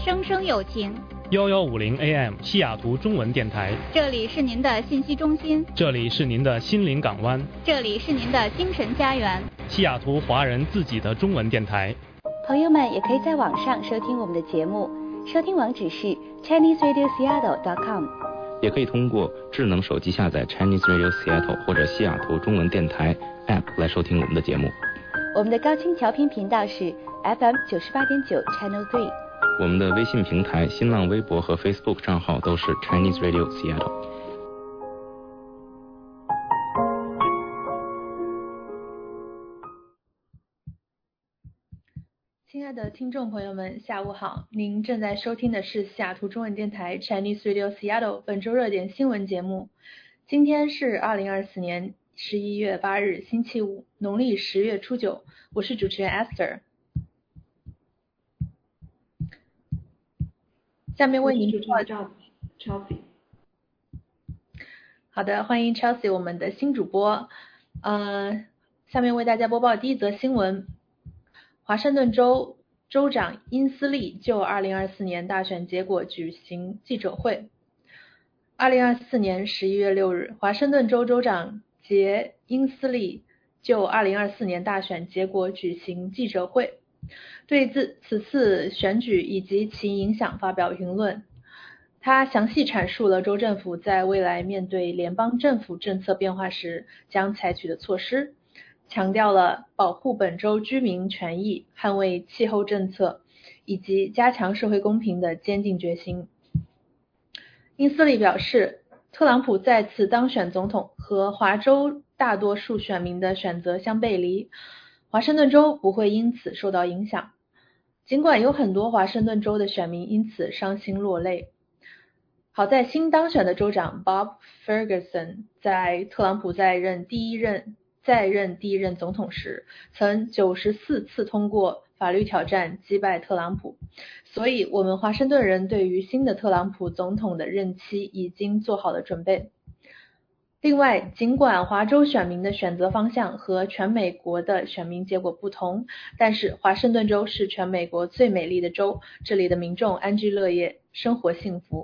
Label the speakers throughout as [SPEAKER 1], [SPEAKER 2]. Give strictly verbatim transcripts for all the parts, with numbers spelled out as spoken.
[SPEAKER 1] 声声有情。
[SPEAKER 2] 幺幺五零 A M 西雅图中文电台，
[SPEAKER 1] 这里是您的信息中心，
[SPEAKER 2] 这里是您的心灵港湾，
[SPEAKER 1] 这里是您的精神家园，
[SPEAKER 2] 西雅图华人自己的中文电台。
[SPEAKER 3] 朋友们也可以在网上收听我们的节目，收听网址是 Chinese Radio Seattle dot com，
[SPEAKER 4] 也可以通过智能手机下载 Chinese Radio Seattle 或者西雅图中文电台 App 来收听我们的节目。
[SPEAKER 3] 我们的高清调频频道是 F M 九十八点九 Channel three。
[SPEAKER 4] 我们的微信平台、新浪微博和 Facebook 账号都是 Chinese Radio Seattle。
[SPEAKER 5] 亲爱的听众朋友们，下午好！您正在收听的是西雅图中文电台 Chinese Radio Seattle 本周热点新闻节目。今天是二零二四年十一月八日，星期五，农历十月初九。我是主持人 Esther。下面为您播报
[SPEAKER 6] Chelsea。
[SPEAKER 5] 好的，欢迎 Chelsea， 我们的新主播。呃，下面为大家播报第一则新闻：华盛顿州州长因斯利就二零二四年大选结果举行记者会。二零二四年十一月六日，华盛顿州州长杰因斯利就二零二四年大选结果举行记者会。对此此次选举以及其影响发表评论。他详细阐述了州政府在未来面对联邦政府政策变化时将采取的措施，强调了保护本州居民权益、捍卫气候政策以及加强社会公平的坚定决心。因斯利表示，特朗普再次当选总统和华州大多数选民的选择相背离，华盛顿州不会因此受到影响。尽管有很多华盛顿州的选民因此伤心落泪，好在新当选的州长 Bob Ferguson 在特朗普在任第一任在任第一任总统时，曾九十四次通过法律挑战击败特朗普，所以我们华盛顿人对于新的特朗普总统的任期已经做好了准备。另外，尽管华州选民的选择方向和全美国的选民结果不同，但是华盛顿州是全美国最美丽的州，这里的民众安居乐业，生活幸福。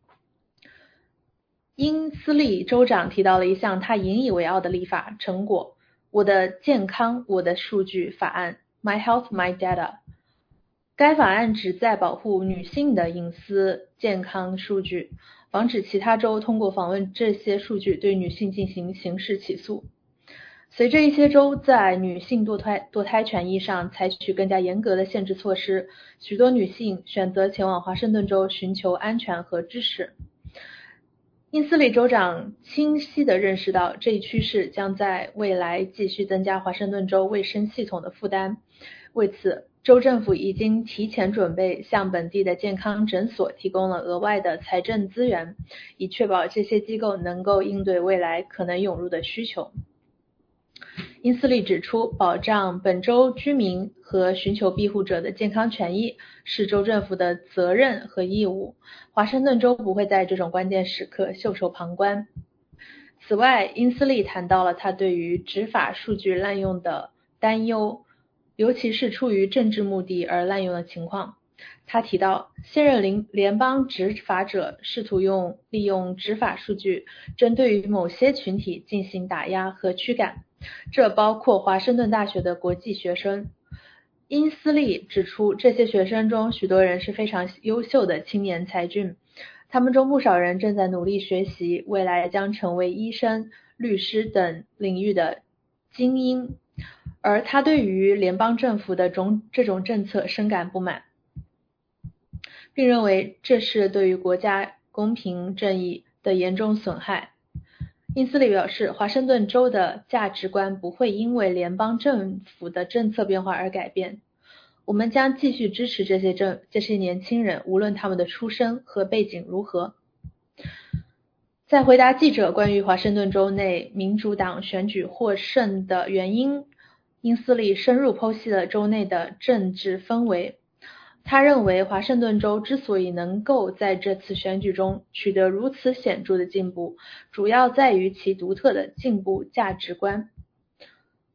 [SPEAKER 5] 因斯利州长提到了一项他引以为傲的立法成果，我的健康我的数据法案 My Health My Data。 该法案旨在保护女性的隐私健康数据，防止其他州通过访问这些数据对女性进行刑事起诉。随着一些州在女性堕胎堕胎权益上采取更加严格的限制措施，许多女性选择前往华盛顿州寻求安全和支持。因斯利州长清晰地认识到，这一趋势将在未来继续增加华盛顿州卫生系统的负担。为此，州政府已经提前准备向本地的健康诊所提供了额外的财政资源，以确保这些机构能够应对未来可能涌入的需求。因斯利指出，保障本州居民和寻求庇护者的健康权益是州政府的责任和义务，华盛顿州不会在这种关键时刻袖手旁观。此外，因斯利谈到了他对于执法数据滥用的担忧，尤其是出于政治目的而滥用的情况。他提到，现任联邦执法者试图用利用执法数据针对于某些群体进行打压和驱赶，这包括华盛顿大学的国际学生。因斯利指出，这些学生中许多人是非常优秀的青年才俊，他们中不少人正在努力学习，未来将成为医生、律师等领域的精英，而他对于联邦政府的种这种政策深感不满，并认为这是对于国家公平正义的严重损害。因斯利表示，华盛顿州的价值观不会因为联邦政府的政策变化而改变。我们将继续支持这些政这些年轻人，无论他们的出身和背景如何。在回答记者关于华盛顿州内民主党选举获胜的原因，因斯利深入剖析了州内的政治氛围。他认为华盛顿州之所以能够在这次选举中取得如此显著的进步，主要在于其独特的进步价值观。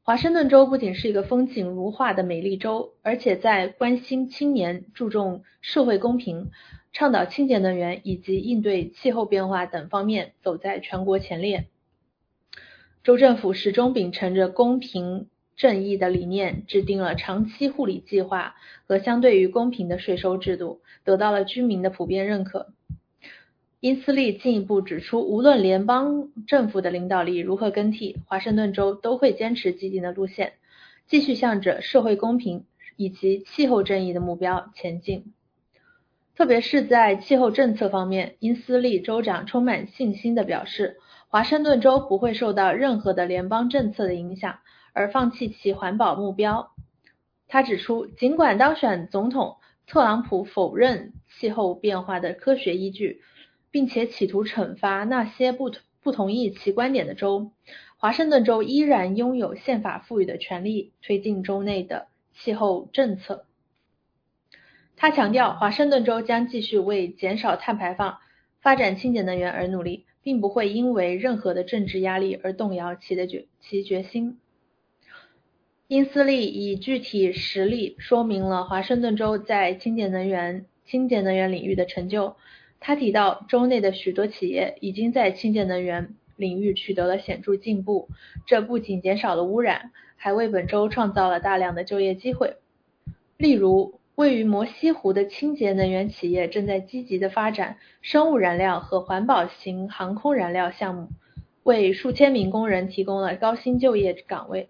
[SPEAKER 5] 华盛顿州不仅是一个风景如画的美丽州，而且在关心青年、注重社会公平、倡导清洁能源以及应对气候变化等方面走在全国前列。州政府始终秉承着公平正义的理念，制定了长期护理计划和相对于公平的税收制度，得到了居民的普遍认可。因斯利进一步指出，无论联邦政府的领导力如何更替，华盛顿州都会坚持既定的路线，继续向着社会公平以及气候正义的目标前进。特别是在气候政策方面，因斯利州长充满信心地表示，华盛顿州不会受到任何的联邦政策的影响而放弃其环保目标。他指出，尽管当选总统特朗普否认气候变化的科学依据，并且企图惩罚那些不不同意其观点的州，华盛顿州依然拥有宪法赋予的权利推进州内的气候政策。他强调，华盛顿州将继续为减少碳排放、发展清洁能源而努力，并不会因为任何的政治压力而动摇其的决其决心。因斯利以具体实例说明了华盛顿州在清洁能源、清洁能源领域的成就。他提到，州内的许多企业已经在清洁能源领域取得了显著进步，这不仅减少了污染，还为本州创造了大量的就业机会。例如，位于摩西湖的清洁能源企业正在积极地发展生物燃料和环保型航空燃料项目，为数千名工人提供了高薪就业岗位。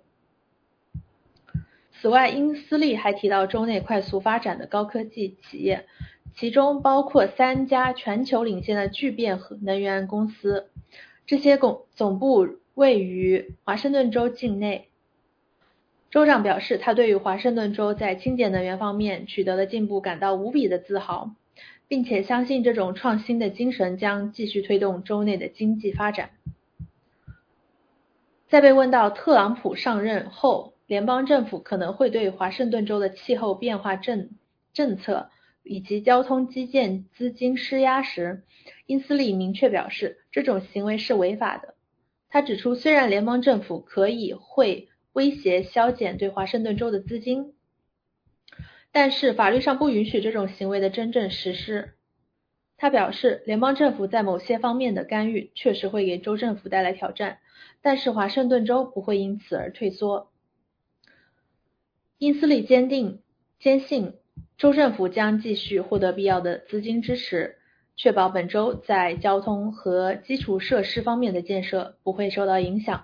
[SPEAKER 5] 此外，因斯利还提到州内快速发展的高科技企业，其中包括三家全球领先的聚变能源公司，这些总部位于华盛顿州境内。州长表示，他对于华盛顿州在清洁能源方面取得的进步感到无比的自豪，并且相信这种创新的精神将继续推动州内的经济发展。在被问到特朗普上任后，联邦政府可能会对华盛顿州的气候变化政政策以及交通基建资金施压时，因斯利明确表示，这种行为是违法的。他指出，虽然联邦政府可以会威胁削减对华盛顿州的资金，但是法律上不允许这种行为的真正实施。他表示，联邦政府在某些方面的干预确实会给州政府带来挑战，但是华盛顿州不会因此而退缩。因斯利坚定坚信州政府将继续获得必要的资金支持，确保本州在交通和基础设施方面的建设不会受到影响。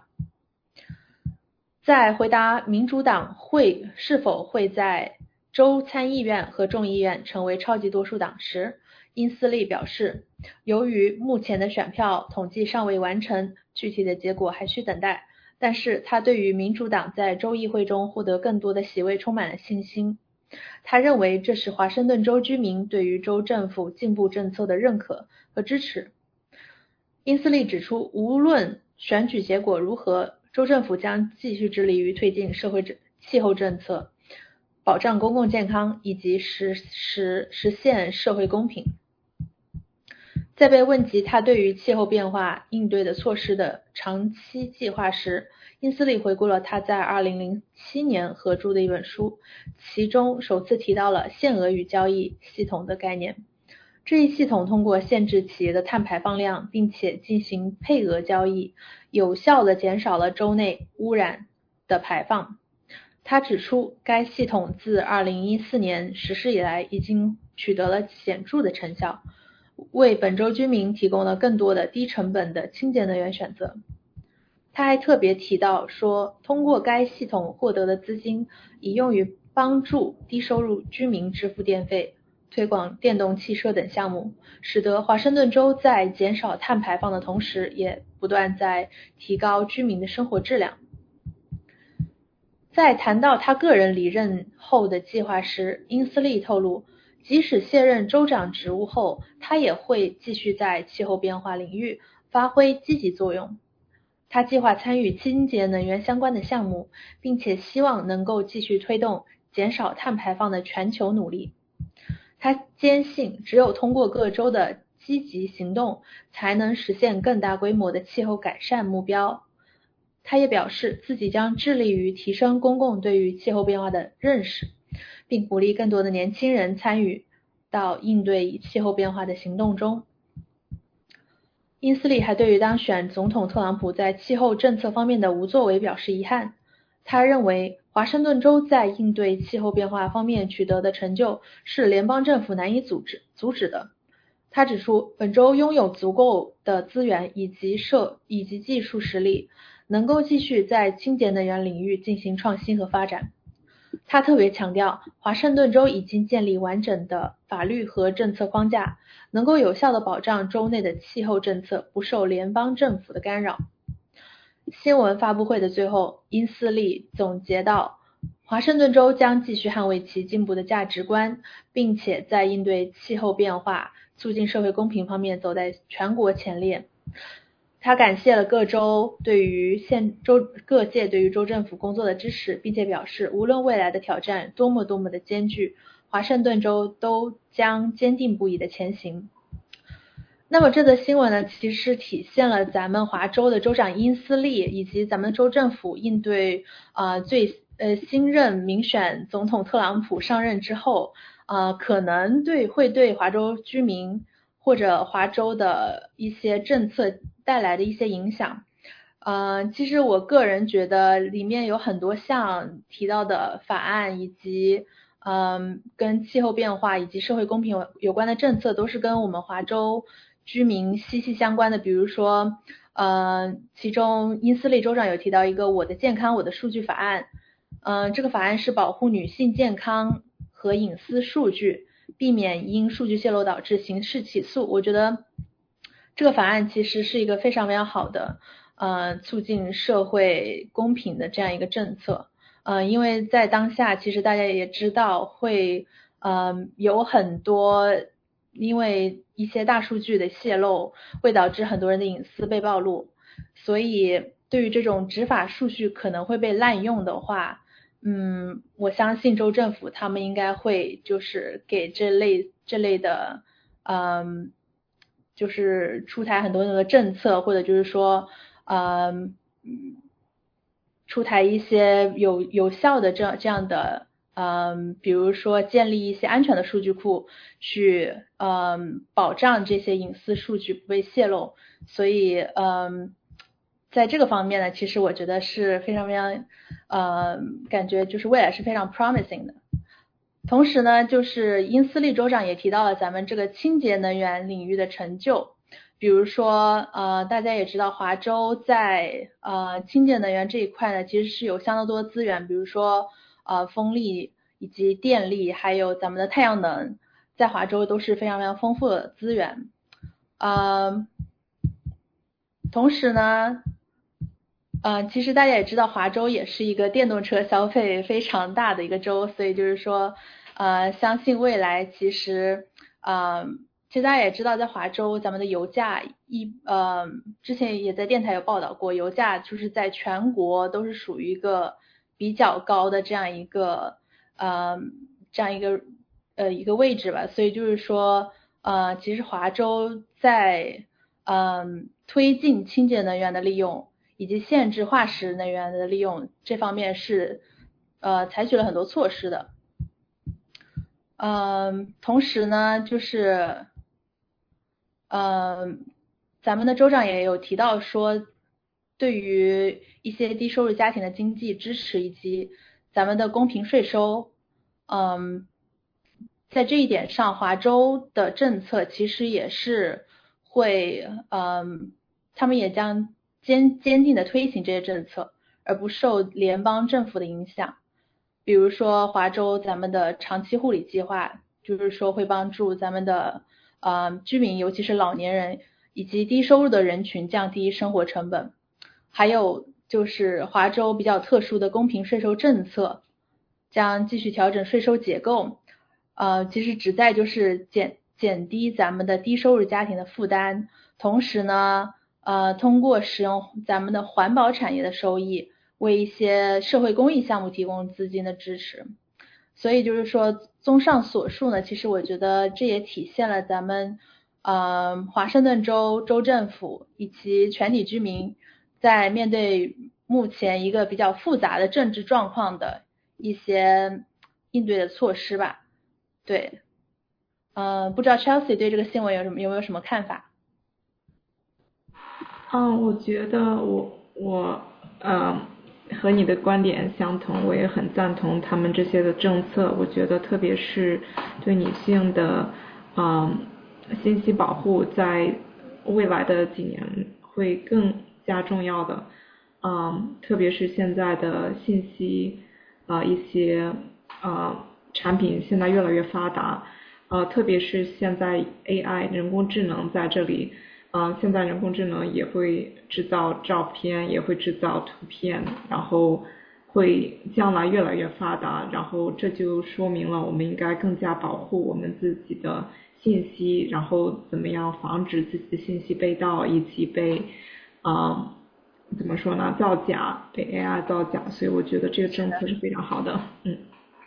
[SPEAKER 5] 在回答民主党会是否会在州参议院和众议院成为超级多数党时，因斯利表示，由于目前的选票统计尚未完成，具体的结果还需等待，但是他对于民主党在州议会中获得更多的席位充满了信心。他认为这是华盛顿州居民对于州政府进步政策的认可和支持。因斯利指出，无论选举结果如何，州政府将继续致力于推进社会气候政策，保障公共健康以及实实实现社会公平。在被问及他对于气候变化应对的措施的长期计划时，因斯利回顾了他在二零零七年合著的一本书，其中首次提到了限额与交易系统的概念。这一系统通过限制企业的碳排放量，并且进行配额交易，有效地减少了州内污染的排放。他指出，该系统自二零一四年实施以来已经取得了显著的成效，为本州居民提供了更多的低成本的清洁能源选择。他还特别提到说，通过该系统获得的资金已用于帮助低收入居民支付电费、推广电动汽车等项目，使得华盛顿州在减少碳排放的同时，也不断在提高居民的生活质量。在谈到他个人离任后的计划时，因斯利透露，即使卸任州长职务后，他也会继续在气候变化领域发挥积极作用。他计划参与清洁能源相关的项目，并且希望能够继续推动减少碳排放的全球努力。他坚信，只有通过各州的积极行动，才能实现更大规模的气候改善目标。 他也表示自己将致力于提升公共对于气候变化的认识，并鼓励更多的年轻人参与到应对气候变化的行动中。因斯利还对于当选总统特朗普在气候政策方面的无作为表示遗憾。他认为华盛顿州在应对气候变化方面取得的成就是联邦政府难以阻止阻止的。他指出，本州拥有足够的资源以及社以及技术实力，能够继续在清洁能源领域进行创新和发展。他特别强调，华盛顿州已经建立完整的法律和政策框架，能够有效地保障州内的气候政策不受联邦政府的干扰。新闻发布会的最后，因斯利总结道，华盛顿州将继续捍卫其进步的价值观，并且在应对气候变化、促进社会公平方面走在全国前列。他感谢了各州对于县州各界对于州政府工作的支持，并且表示无论未来的挑战多么多么的艰巨，华盛顿州都将坚定不移的前行。那么这则新闻呢，其实体现了咱们华州的州长因斯利以及咱们州政府应对呃最呃新任民选总统特朗普上任之后，呃可能对会对华州居民或者华州的一些政策带来的一些影响。呃其实我个人觉得里面有很多项提到的法案以及嗯跟气候变化以及社会公平有关的政策都是跟我们华州居民息息相关的。比如说呃其中因斯利州长有提到一个我的健康我的数据法案。呃这个法案是保护女性健康和隐私数据，避免因数据泄露导致刑事起诉。我觉得这个法案其实是一个非常非常好的呃促进社会公平的这样一个政策。呃因为在当下其实大家也知道会呃有很多因为一些大数据的泄露会导致很多人的隐私被暴露，所以对于这种执法数据可能会被滥用的话，嗯，我相信州政府他们应该会就是给这类这类的，嗯，就是出台很多很多政策，或者就是说，嗯，出台一些有有效的这样这样的，嗯，比如说建立一些安全的数据库，去嗯保障这些隐私数据不被泄露。所以，嗯。在这个方面呢，其实我觉得是非常非常呃感觉就是未来是非常 promising 的。同时呢，就是因斯利州长也提到了咱们这个清洁能源领域的成就。比如说呃大家也知道华州在呃清洁能源这一块呢，其实是有相当多的资源，比如说呃风力以及电力，还有咱们的太阳能，在华州都是非常非常丰富的资源。呃同时呢呃，其实大家也知道华州也是一个电动车消费非常大的一个州，所以就是说呃，相信未来其实呃，其实大家也知道在华州咱们的油价一呃，之前也在电台有报道过，油价就是在全国都是属于一个比较高的这样一个呃这样一个呃一个位置吧，所以就是说呃，其实华州在嗯、呃、推进清洁能源的利用以及限制化石能源的利用这方面是呃采取了很多措施的。嗯、呃，同时呢，就是呃，咱们的州长也有提到说，对于一些低收入家庭的经济支持以及咱们的公平税收，嗯，在这一点上，华州的政策其实也是会，嗯，他们也将坚坚定的推行这些政策，而不受联邦政府的影响。比如说华州咱们的长期护理计划，就是说会帮助咱们的呃居民，尤其是老年人以及低收入的人群降低生活成本。还有就是华州比较特殊的公平税收政策，将继续调整税收结构，呃，其实旨在就是减减低咱们的低收入家庭的负担，同时呢呃，通过使用咱们的环保产业的收益，为一些社会公益项目提供资金的支持。所以就是说，综上所述呢，其实我觉得这也体现了咱们呃华盛顿州州政府以及全体居民在面对目前一个比较复杂的政治状况的一些应对的措施吧。对，呃，不知道 Chelsea 对这个新闻有什么有没有什么看法？
[SPEAKER 6] 嗯，我觉得我我呃和你的观点相同，我也很赞同他们这些的政策。我觉得特别是对女性的嗯信息保护，在未来的几年会更加重要的。嗯，特别是现在的信息啊、呃、一些呃产品现在越来越发达，呃特别是现在 A I 人工智能在这里。呃，现在人工智能也会制造照片，也会制造图片，然后会将来越来越发达，然后这就说明了我们应该更加保护我们自己的信息，然后怎么样防止自己的信息被盗以及被啊、呃、怎么说呢造假，被 A I 造假，所以我觉得这个政策是非常好的。嗯。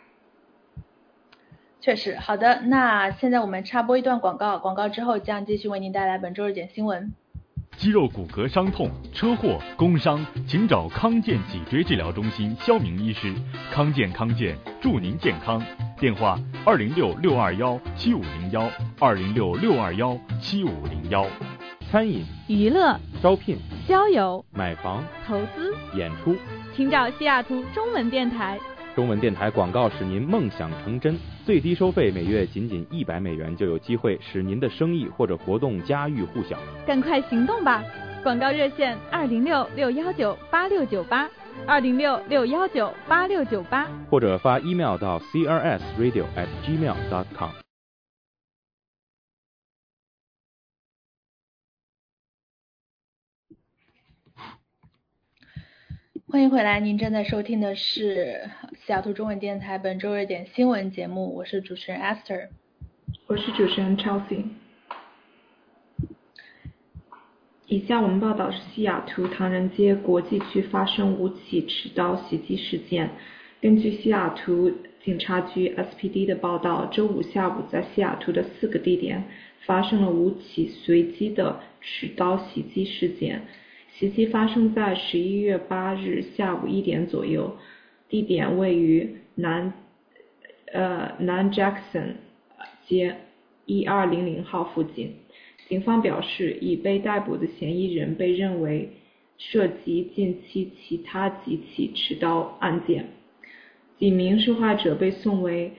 [SPEAKER 5] 确实，好的，那现在我们插播一段广告，广告之后将继续为您带来本周日点新闻。
[SPEAKER 7] 肌肉骨骼伤痛、车祸、工伤，请找康健脊椎治疗中心肖明医师。康健康健，祝您健康。电话：二零六六二幺七五零幺，二零六六二幺七五零幺。
[SPEAKER 2] 餐饮、
[SPEAKER 8] 娱乐、
[SPEAKER 2] 招聘、
[SPEAKER 8] 交友、
[SPEAKER 2] 买房、
[SPEAKER 8] 投资、
[SPEAKER 2] 演出，
[SPEAKER 8] 请找西雅图中文电台。
[SPEAKER 2] 中文电台广告使您梦想成真，最低收费每月仅仅一百美元，就有机会使您的生意或者活动家喻户晓。
[SPEAKER 8] 赶快行动吧！广告热线二零六六幺九八六九八，二零六六幺九八六九八，
[SPEAKER 2] 或者发 email 到 c r s radio at gmail dot com。
[SPEAKER 5] 欢迎回来，您正在收听的是西雅图中文电台本周日点新闻节目，我是主持人 Esther，
[SPEAKER 6] 我是主持人 Chelsea。以下我们报道是西雅图唐人街国际区发生五起持刀袭击事件。根据西雅图警察局 S P D 的报道，周五下午在西雅图的四个地点发生了五起随机的持刀袭击事件。袭击发生在十一月八日下午一点左右，地点位于南呃南 Jackson 街一二零零号附近。警方表示，已被逮捕的嫌疑人被认为涉及近期其他几起持刀案件。几名受害者被送为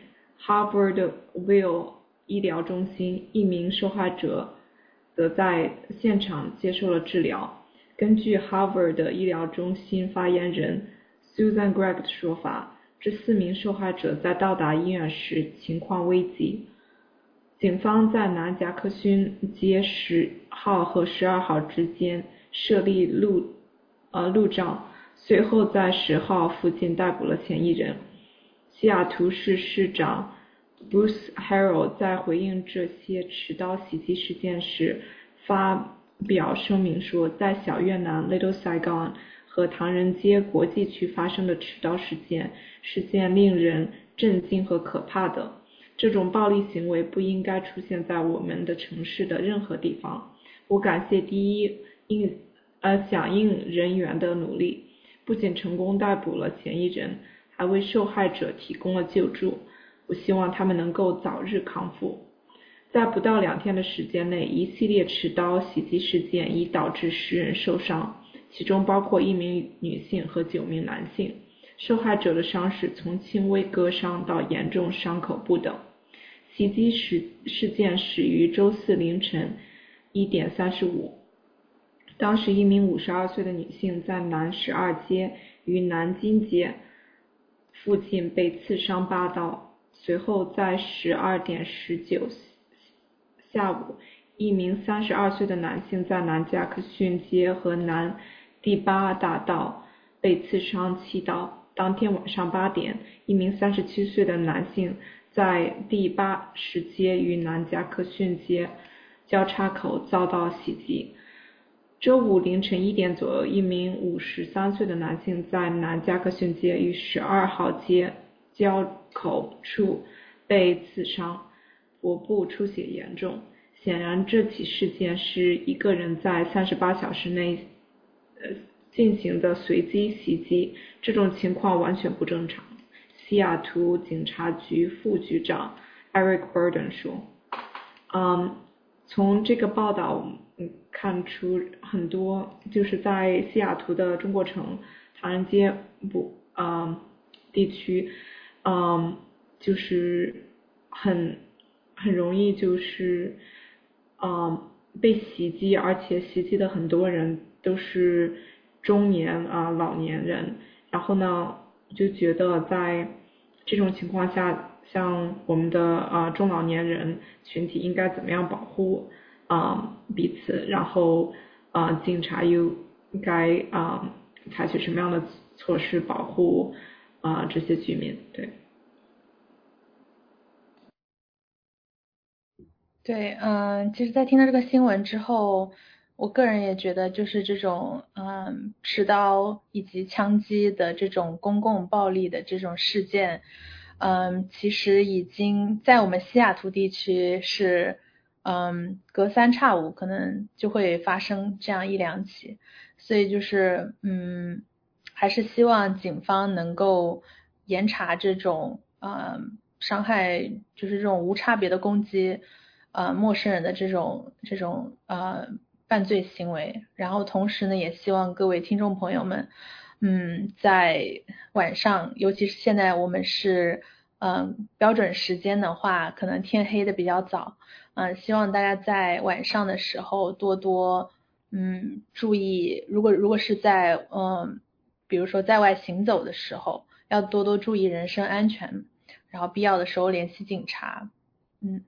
[SPEAKER 6] Harvardville 医疗中心，一名受害者则在现场接受了治疗。根据 Harvard 的医疗中心发言人 Susan Gregg 的说法，这四名受害者在到达医院时情况危急。警方在南夹克逊街十号和十二号之间设立路呃路障，随后在十号附近逮捕了嫌疑人。西雅图市市长 Bruce Harrell 在回应这些持刀袭击事件时发表声明说，在小越南 Little Saigon 和唐人街国际区发生的持刀事件是件令人震惊和可怕的。这种暴力行为不应该出现在我们的城市的任何地方。我感谢第一应呃响应人员的努力，不仅成功逮捕了嫌疑人，还为受害者提供了救助。我希望他们能够早日康复。在不到两天的时间内，一系列持刀袭击事件已导致十人受伤，其中包括一名女性和九名男性。受害者的伤势从轻微割伤到严重伤口不等。袭击事事件始于周四凌晨一点三十五，当时一名五十二岁的女性在南十二街与南金街附近被刺伤八刀。随后在十二点十九下午，一名三十二岁的男性在南夹克逊街和南第八大道被刺伤七刀。当天晚上八点，一名三十七岁的男性在第八十街与南夹克逊街交叉口遭到袭击。周五凌晨一点左右，一名五十三岁的男性在南夹克逊街与十二号街交口处被刺伤，脖部出血严重。显然这起事件是一个人在三十八小时内呃进行的随机袭击，这种情况完全不正常。西雅图警察局副局长 Eric Burden 说，嗯，从这个报道嗯看出很多就是在西雅图的中国城唐人街不嗯地区，嗯就是很很容易就是嗯被袭击，而且袭击的很多人都是中年啊、呃、老年人。然后呢，我就觉得在这种情况下，像我们的啊、呃、中老年人群体应该怎么样保护啊、呃、彼此，然后啊、呃、警察又应该啊、呃、采取什么样的措施保护啊、呃、这些居民？对。
[SPEAKER 5] 对，嗯，其实，在听到这个新闻之后，我个人也觉得，就是这种嗯持刀以及枪击的这种公共暴力的这种事件，嗯，其实已经在我们西雅图地区是嗯隔三差五可能就会发生这样一两起，所以就是嗯，还是希望警方能够严查这种嗯伤害，就是这种无差别的攻击。呃，陌生人的这种这种呃犯罪行为，然后同时呢，也希望各位听众朋友们，嗯，在晚上，尤其是现在我们是嗯、呃、标准时间的话，可能天黑的比较早，嗯、呃，希望大家在晚上的时候多多嗯注意，如果如果是在嗯、呃、比如说在外行走的时候，要多多注意人身安全，然后必要的时候联系警察，嗯。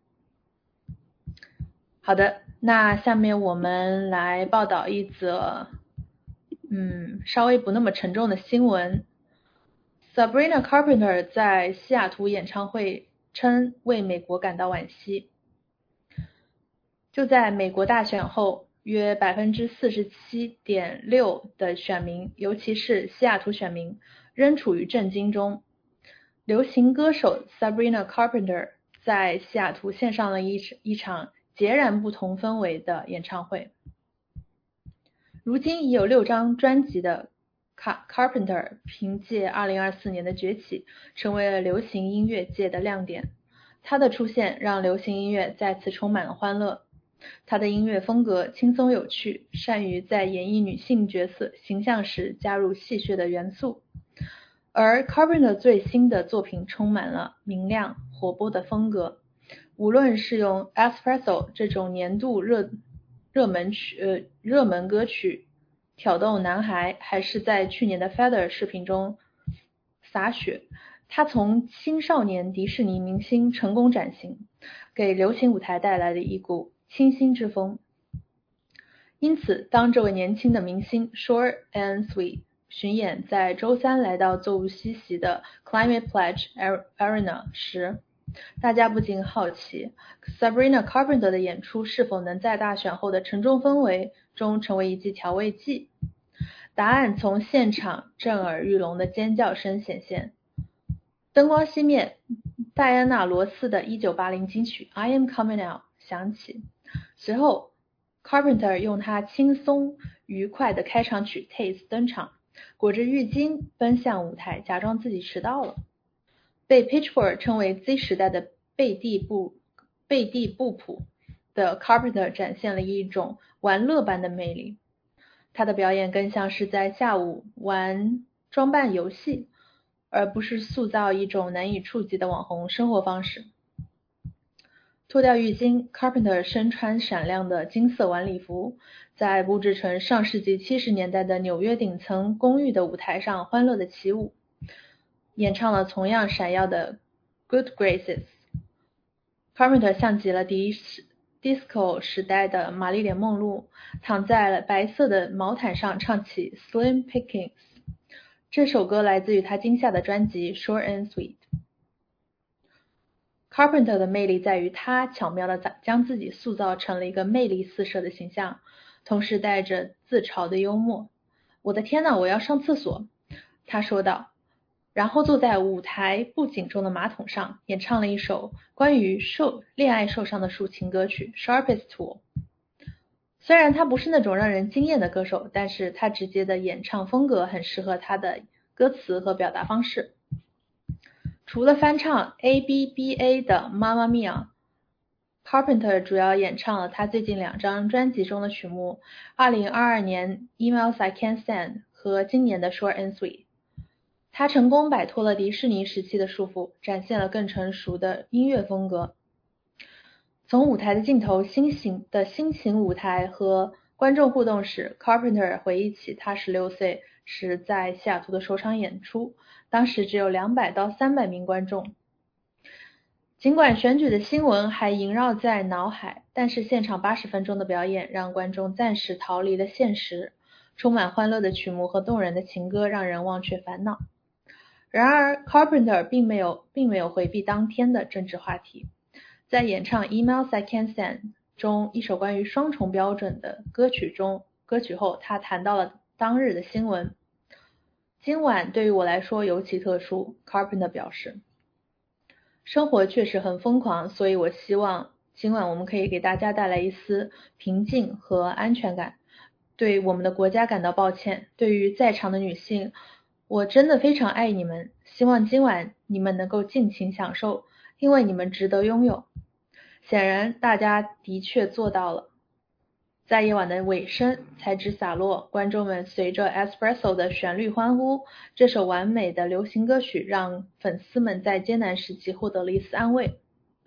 [SPEAKER 5] 好的，那下面我们来报道一则，嗯，稍微不那么沉重的新闻。Sabrina Carpenter 在西雅图演唱会称为美国感到惋惜。就在美国大选后，约 百分之四十七点六 的选民，尤其是西雅图选民，仍处于震惊中。流行歌手 Sabrina Carpenter 在西雅图献上了一一场截然不同氛围的演唱会。如今已有六张专辑的 Carpenter 凭借二零二四年的崛起，成为了流行音乐界的亮点。他的出现让流行音乐再次充满了欢乐。他的音乐风格轻松有趣，善于在演绎女性角色形象时加入戏谑的元素。而 Carpenter 最新的作品充满了明亮活泼的风格，无论是用 Espresso 这种年度热热门曲呃热门歌曲挑逗男孩，还是在去年的 Feather 视频中洒雪，他从青少年迪士尼明星成功转型，给流行舞台带来了一股清新之风。因此，当这位年轻的明星 Short and Sweet 巡演在周三来到座无虚席的 Climate Pledge Arena 时，大家不禁好奇 Sabrina Carpenter 的演出是否能在大选后的沉重氛围中成为一剂调味剂。答案从现场震耳欲聋的尖叫声显现。灯光熄灭，戴安娜罗斯的一九八零金曲 I Am Coming Out 响起，随后 Carpenter 用他轻松愉快的开场曲 Taste 登场，裹着浴巾奔向舞台，假装自己迟到了。被 Pitchfork 称为 Z 时代的贝蒂布贝蒂布普的 Carpenter 展现了一种玩乐般的魅力。他的表演更像是在下午玩装扮游戏，而不是塑造一种难以触及的网红生活方式。脱掉浴巾 ，Carpenter 身穿闪亮的金色晚礼服，在布置成上世纪七十年代的纽约顶层公寓的舞台上欢乐的起舞，演唱了同样闪耀的 Good Graces。Carpenter 像极了迪斯 disco 时代的玛丽莲梦露，躺在了白色的毛毯上唱起 Slim Pickings。这首歌来自于他今夏的专辑 Short and Sweet。Carpenter 的魅力在于他巧妙地将自己塑造成了一个魅力四射的形象，同时带着自嘲的幽默。我的天哪，我要上厕所，他说道，然后坐在舞台布景中的马桶上，演唱了一首关于受恋爱受伤的抒情歌曲 Sharpest Tool。 虽然他不是那种让人惊艳的歌手，但是他直接的演唱风格很适合他的歌词和表达方式。除了翻唱 A B B A 的 Mamma Mia，Carpenter 主要演唱了他最近两张专辑中的曲目，二零二二年 Emails I Can't Stand 和今年的 Short and Sweet。他成功摆脱了迪士尼时期的束缚，展现了更成熟的音乐风格。从舞台的尽头新型的新型舞台和观众互动时， Carpenter 回忆起他十六岁时在西雅图的首场演出，当时只有两百到三百名观众。尽管选举的新闻还萦绕在脑海，但是现场八十分钟的表演让观众暂时逃离了现实，充满欢乐的曲目和动人的情歌让人忘却烦恼。然而 Carpenter 并没有并没有回避当天的政治话题，在演唱 Emails I Can't Stand 中一首关于双重标准的歌曲中歌曲后，他谈到了当日的新闻。今晚对于我来说尤其特殊， Carpenter 表示，生活确实很疯狂，所以我希望今晚我们可以给大家带来一丝平静和安全感。对我们的国家感到抱歉，对于在场的女性，我真的非常爱你们，希望今晚你们能够尽情享受，因为你们值得拥有。显然大家的确做到了。在夜晚的尾声，彩纸洒落，观众们随着 Espresso 的旋律欢呼，这首完美的流行歌曲让粉丝们在艰难时期获得了一丝安慰。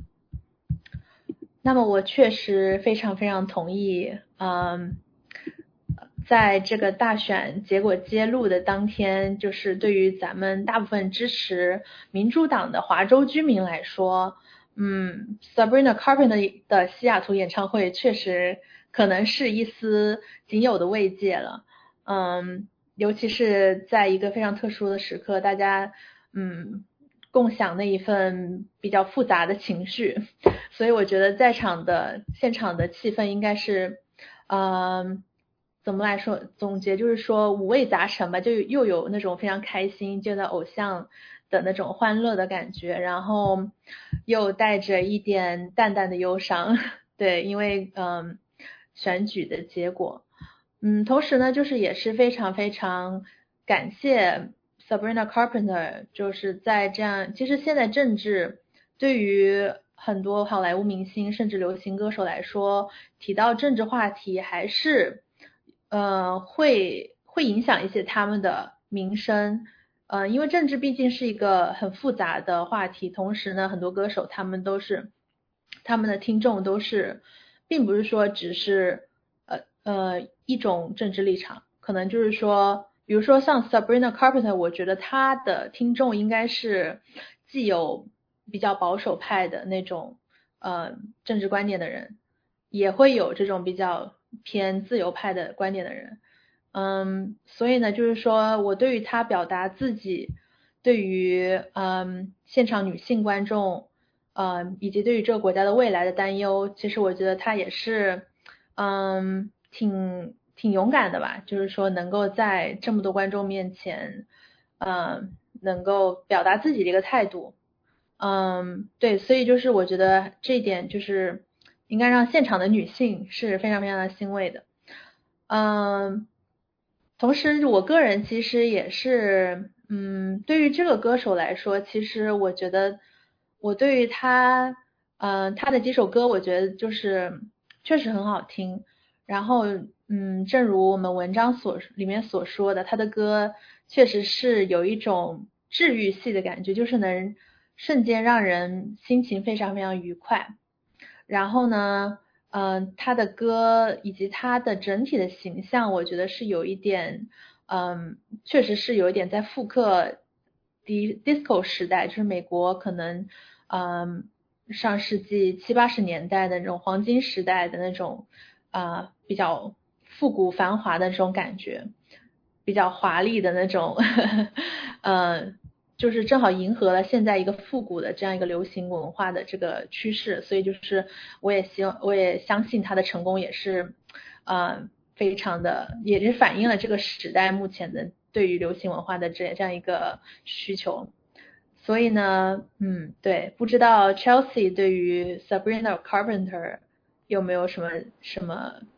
[SPEAKER 5] 那么我确实非常非常同意，嗯，在这个大选结果揭露的当天，就是对于咱们大部分支持民主党的华州居民来说，嗯 Sabrina Carpenter 的西雅图演唱会确实可能是一丝仅有的慰藉了。嗯，尤其是在一个非常特殊的时刻，大家嗯共享那一份比较复杂的情绪，所以我觉得在场的现场的气氛应该是嗯怎么来说，总结就是说五味杂陈吧，就又有那种非常开心见到偶像的那种欢乐的感觉，然后又带着一点淡淡的忧伤，对，因为嗯选举的结果。嗯，同时呢就是也是非常非常感谢 Sabrina Carpenter， 就是在这样，其实现在政治对于很多好莱坞明星甚至流行歌手来说，提到政治话题还是呃会会影响一些他们的名声。呃，因为政治毕竟是一个很复杂的话题，同时呢很多歌手他们都是他们的听众都是并不是说只是呃呃一种政治立场，可能就是说比如说像 Sabrina Carpenter， 我觉得她的听众应该是既有比较保守派的那种呃政治观点的人，也会有这种比较偏自由派的观点的人。嗯，所以呢就是说我对于她表达自己对于嗯现场女性观众呃以及对于这个国家的未来的担忧，其实我觉得她也是嗯挺挺勇敢的吧，就是说能够在这么多观众面前嗯能够表达自己的一个态度。嗯，对，所以就是我觉得这一点就是应该让现场的女性是非常非常的欣慰的。嗯，同时我个人其实也是嗯对于这个歌手来说，其实我觉得我对于他嗯他的几首歌我觉得就是确实很好听，然后嗯正如我们文章所里面所说的，他的歌确实是有一种治愈系的感觉，就是能瞬间让人心情非常非常愉快。然后呢嗯、呃，他的歌以及他的整体的形象我觉得是有一点嗯，确实是有一点在复刻迪 disco 时代，就是美国可能嗯上世纪七八十年代的那种黄金时代的那种啊、呃、比较复古繁华的这种感觉，比较华丽的那种呃就是正好迎合了现在一个复古的这样一个流行文化的这个趋势，所以就是我也希望我也相信他的成功也是呃非常的，也是反映了这个时代目前的对于流行文化的这这样一个需求。所以呢嗯对，不知道 Chelsea 对于 Sabrina Carpenter 有没有什么什么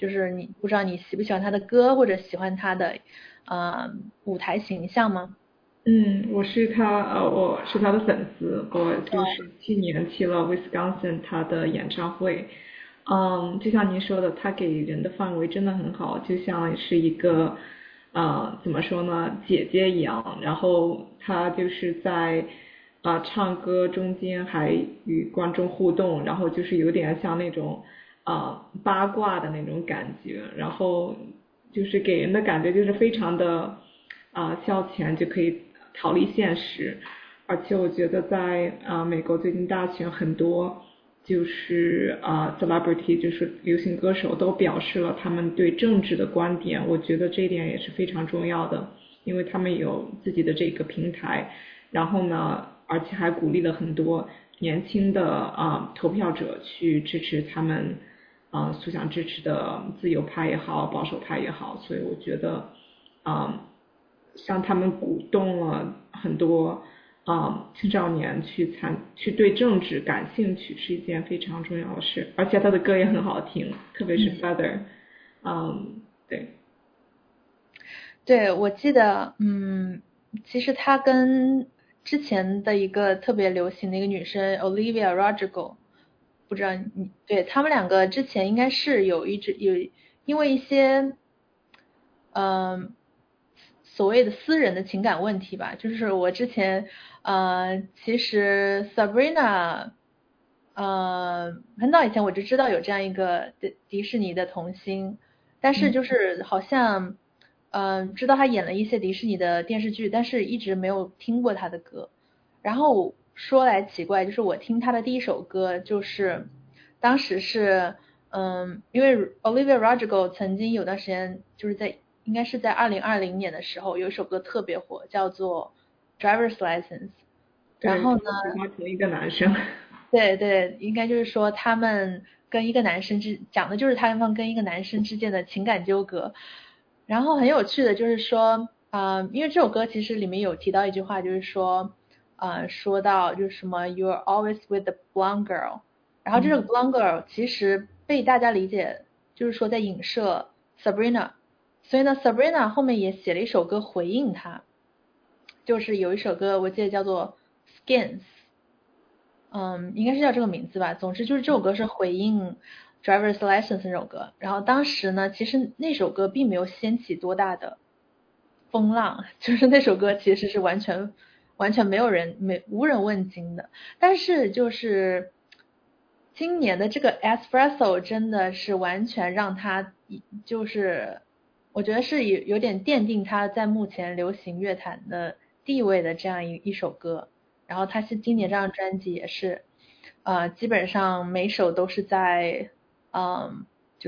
[SPEAKER 5] 就是你不知道你喜不喜欢他的歌，或者喜欢他的呃舞台形象吗？
[SPEAKER 6] 嗯，我是他呃我是他的粉丝，我就是去年去了 Wisconsin 他的演唱会。嗯，就像您说的，他给人的范围真的很好，就像是一个呃怎么说呢姐姐一样，然后他就是在啊、呃、唱歌中间还与观众互动，然后就是有点像那种啊、呃、八卦的那种感觉，然后就是给人的感觉就是非常的啊、呃、消遣就可以逃离现实。而且我觉得在啊、呃、美国最近大选很多就是啊、呃、celebrity 就是流行歌手都表示了他们对政治的观点，我觉得这一点也是非常重要的，因为他们有自己的这个平台，然后呢而且还鼓励了很多年轻的啊、呃、投票者去支持他们啊、呃、所想支持的自由派也好保守派也好，所以我觉得啊、呃、像他们鼓动了很多啊、青少年去参去对政治感兴趣是一件非常重要的事，而且他的歌也很好听，特别是 Feather。 嗯，对
[SPEAKER 5] 对，我记得嗯其实他跟之前的一个特别流行的一个女生 Olivia Rodrigo， 不知道你对他们两个之前应该是有一直有因为一些嗯所谓的私人的情感问题吧，就是我之前呃其实 Sabrina 呃很早以前我就知道有这样一个迪迪士尼的童星，但是就是好像嗯、呃知道他演了一些迪士尼的电视剧，但是一直没有听过他的歌。然后说来奇怪，就是我听他的第一首歌就是当时是嗯因为 Olivia Rodrigo 曾经有段时间就是在应该是在二零二零年的时候有一首歌特别火，叫做 Driver's License。 然后呢
[SPEAKER 6] 他同一个男生。
[SPEAKER 5] 对对，应该就是说他们跟一个男生之讲的就是他们跟一个男生之间的情感纠葛。然后很有趣的就是说啊、呃，因为这首歌其实里面有提到一句话，就是说呃说到就是什么 You're always with the blonde girl， 然后这个 blonde girl 其实被大家理解就是说在影射 Sabrina， 所以呢 Sabrina 后面也写了一首歌回应他，就是有一首歌我记得叫做 Skins，嗯，应该是叫这个名字吧。总之就是这首歌是回应 Driver's License 那首歌。然后当时呢，其实那首歌并没有掀起多大的风浪，就是那首歌其实是完全完全没有人没无人问津的。但是就是今年的这个 Espresso 真的是完全让他就是我觉得是有有点奠定他在目前流行乐坛的地位的这样一一首歌。然后他是今年这张专辑也是呃基本上每首都是在嗯就是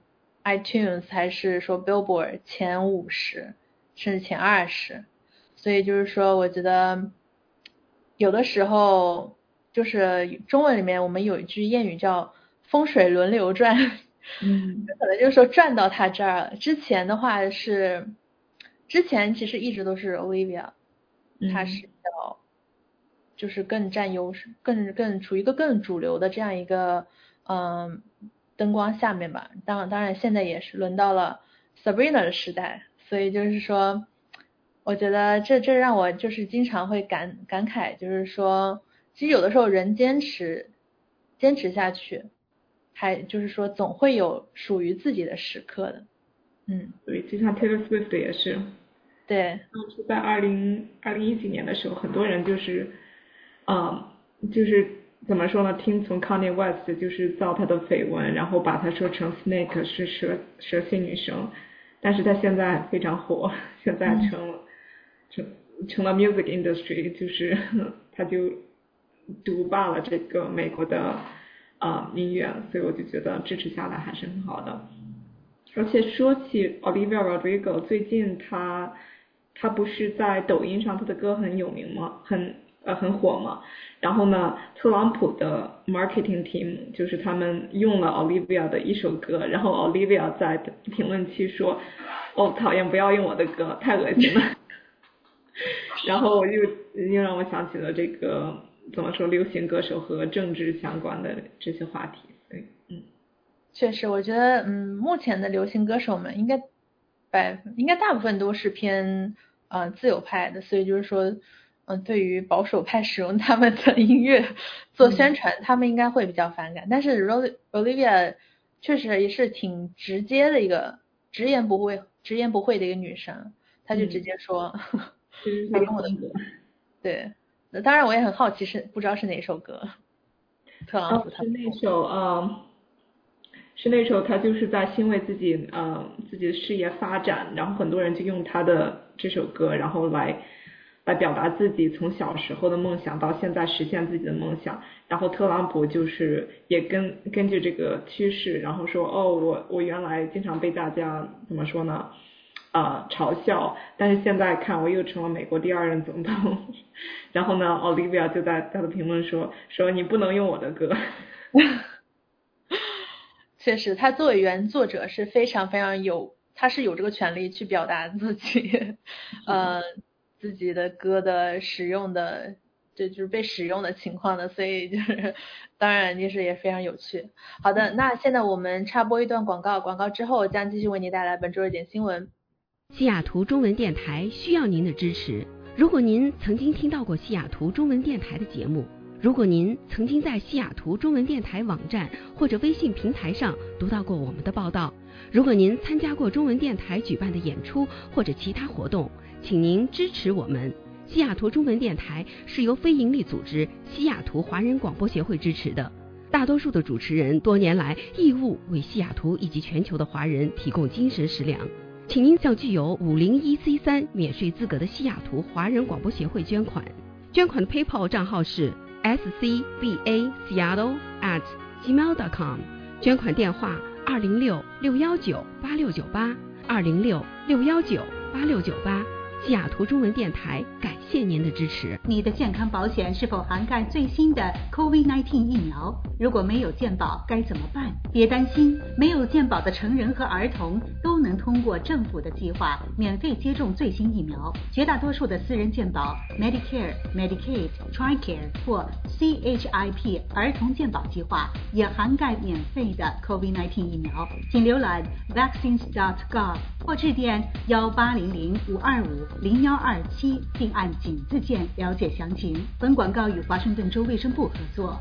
[SPEAKER 5] iTunes 还是说 Billboard 前五十甚至前二十，所以就是说我觉得有的时候就是中文里面我们有一句谚语叫风水轮流转，
[SPEAKER 6] 嗯，
[SPEAKER 5] 可能就是说转到他这儿了。之前的话是之前其实一直都是 Olivia， 她是比较就是更占优势，更更处于一个更主流的这样一个嗯灯光下面吧。当然当然现在也是轮到了 Sabrina 的时代，所以就是说我觉得这这让我就是经常会感感慨，就是说其实有的时候人坚持坚持下去，还就是说总会有属于自己的时刻的。嗯，
[SPEAKER 6] 对，就像 Taylor Swift 也是，
[SPEAKER 5] 对，
[SPEAKER 6] 当初在二零二零一几年的时候，很多人就是啊、嗯，就是怎么说呢？听从 Kanye West 就是造他的绯闻，然后把他说成 Snake 是蛇蛇蝎女生，但是他现在非常火，现在成了、嗯、成成了 music industry， 就是他就独霸了这个美国的啊、呃、音乐，所以我就觉得支持下来还是很好的。而且说起 Olivia Rodrigo， 最近他他不是在抖音上他的歌很有名吗？很呃很火嘛。然后呢，特朗普的 marketing team 就是他们用了 Olivia 的一首歌，然后 Olivia 在评论区说：“哦，讨厌，不要用我的歌，太恶心了。”然后又又让我想起了这个怎么说流行歌手和政治相关的这些话题。对，嗯。
[SPEAKER 5] 确实，我觉得嗯，目前的流行歌手们应该百应该大部分都是偏呃自由派的，所以就是说，嗯、呃，对于保守派使用他们的音乐做宣传，嗯、他们应该会比较反感。但是 Olivia 确实也是挺直接的一个直言不讳、直言不讳的一个女生，她就直接说，
[SPEAKER 6] 这是她的风格。
[SPEAKER 5] 对，那当然我也很好奇是不知道是哪首歌，特朗普他
[SPEAKER 6] 们、哦、是那首呃。是那时候他就是在欣慰自己呃自己的事业发展，然后很多人就用他的这首歌，然后来来表达自己从小时候的梦想到现在实现自己的梦想。然后特朗普就是也跟根据这个趋势，然后说哦我我原来经常被大家怎么说呢啊、呃、嘲笑，但是现在看我又成了美国第二任总统。然后呢 Olivia 就在他的评论说说你不能用我的歌。
[SPEAKER 5] 确实，他作为原作者是非常非常有，他是有这个权利去表达自己，呃，自己的歌的使用的，这就是被使用的情况的，所以就是当然就是也非常有趣。好的，那现在我们插播一段广告，广告之后将继续为您带来本周热点新闻。
[SPEAKER 9] 西雅图中文电台需要您的支持。如果您曾经听到过西雅图中文电台的节目，如果您曾经在西雅图中文电台网站或者微信平台上读到过我们的报道，如果您参加过中文电台举办的演出或者其他活动，请您支持我们。西雅图中文电台是由非营利组织西雅图华人广播协会支持的，大多数的主持人多年来义务为西雅图以及全球的华人提供精神食粮，请您向具有五零一 C 三 免税资格的西雅图华人广播协会捐款，捐款的 PayPal 账号是S C B A Seattle at gmail dot com， 捐款电话二零六六幺九八六九八二零六六幺九八六九八。西雅图中文电台感谢您的支持。
[SPEAKER 10] 你的健康保险是否涵盖最新的 COVID 十九 疫苗？如果没有健保该怎么办？别担心，没有健保的成人和儿童都能通过政府的计划免费接种最新疫苗。绝大多数的私人健保 Medicare、Medicaid、TRICARE 或 C H I P 儿童健保计划也涵盖免费的 COVID 十九 疫苗。请浏览 vaccines dot gov 或致电幺八零零五二五零幺二七，并按井字键了解详情。本广告与华盛顿州卫生部合作。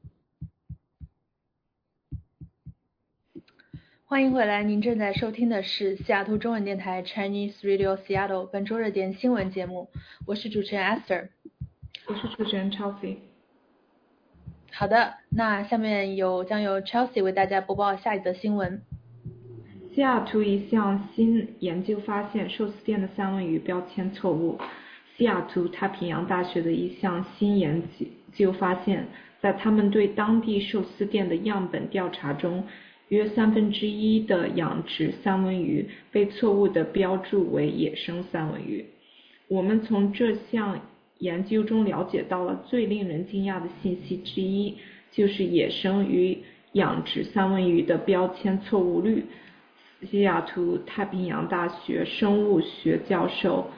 [SPEAKER 5] 欢迎回来，您正在收听的是西雅图中文电台 Chinese Radio Seattle 本周热点新闻节目，我是主持人 Esther，
[SPEAKER 6] 我是主持人 Chelsea。
[SPEAKER 5] 好的，那下面有将由 Chelsea 为大家播报下一则新闻。
[SPEAKER 6] 西雅图一项新研究发现寿司店的三文鱼标签错误。西雅图太平洋大学的一项新研究发现，在他们对当地寿司店的样本调查中，约三分之一的养殖三文鱼被错误地标注为野生三文鱼。我们从这项研究中了解到了最令人惊讶的信息之一，就是野生与养殖三文鱼的标签错误率。西雅图太平洋大学生物学教授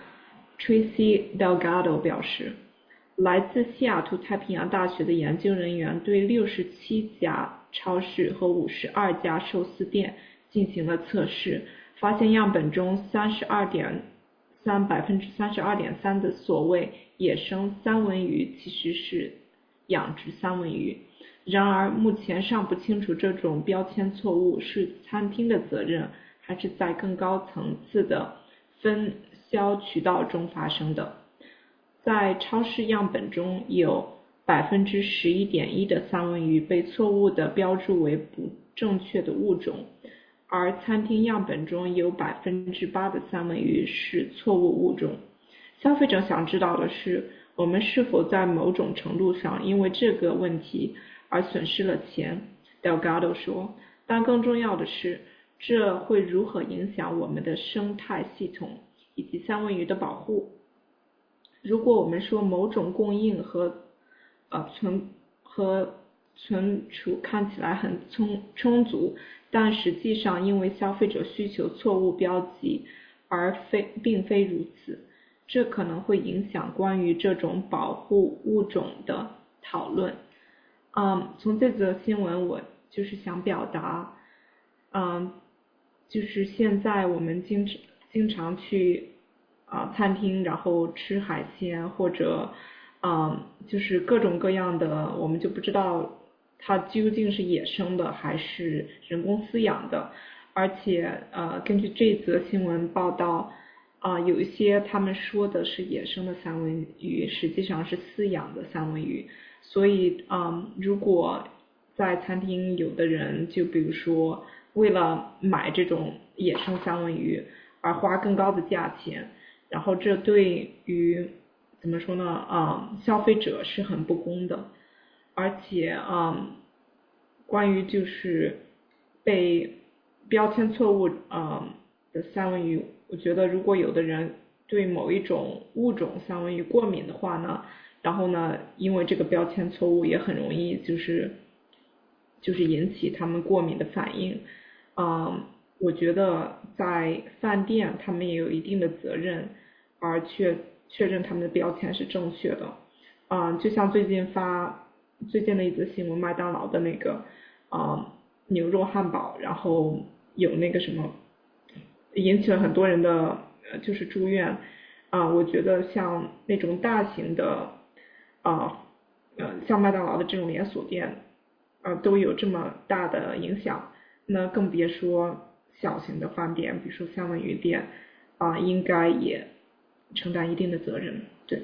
[SPEAKER 6] Tracy Delgado 表示，来自西雅图太平洋大学的研究人员对六十七家超市和五十二家寿司店进行了测试，发现样本中三十二点三百分之三十二点三的所谓野生三文鱼其实是养殖三文鱼。然而目前尚不清楚这种标签错误是餐厅的责任，还是在更高层次的分销渠道中发生的。在超市样本中有 百分之十一点一 的三文鱼被错误地标注为不正确的物种，而餐厅样本中有 百分之八 的三文鱼是错误物种。消费者想知道的是，我们是否在某种程度上因为这个问题而损失了钱。 Delgado 说，但更重要的是，这会如何影响我们的生态系统以及三文鱼的保护。如果我们说某种供应和呃存和存储看起来很充充足，但实际上因为消费者需求错误标记而非并非如此，这可能会影响关于这种保护物种的讨论。嗯，从这则新闻我就是想表达， 嗯，就是现在我们经经常去啊、呃、餐厅，然后吃海鲜或者嗯就是各种各样的，我们就不知道它究竟是野生的还是人工饲养的。而且呃根据这则新闻报道啊、呃、有一些他们说的是野生的三文鱼，实际上是饲养的三文鱼。所以嗯如果在餐厅有的人就比如说为了买这种野生三文鱼而花更高的价钱，然后这对于怎么说呢啊、嗯、消费者是很不公的。而且啊、嗯、关于就是被标签错误啊、嗯、的三文鱼，我觉得如果有的人对某一种物种三文鱼过敏的话呢，然后呢因为这个标签错误也很容易就是就是引起他们过敏的反应。嗯，我觉得在饭店他们也有一定的责任，而确确认他们的标签是正确的。嗯，就像最近发最近的一则新闻，麦当劳的那个嗯牛肉汉堡，然后有那个什么引起了很多人的就是住院啊、呃。我觉得像那种大型的啊呃像麦当劳的这种连锁店呃都有这么大的影响，那更别说小型的饭店，比如说三文鱼店啊、呃，应该也承担一定的责任。对。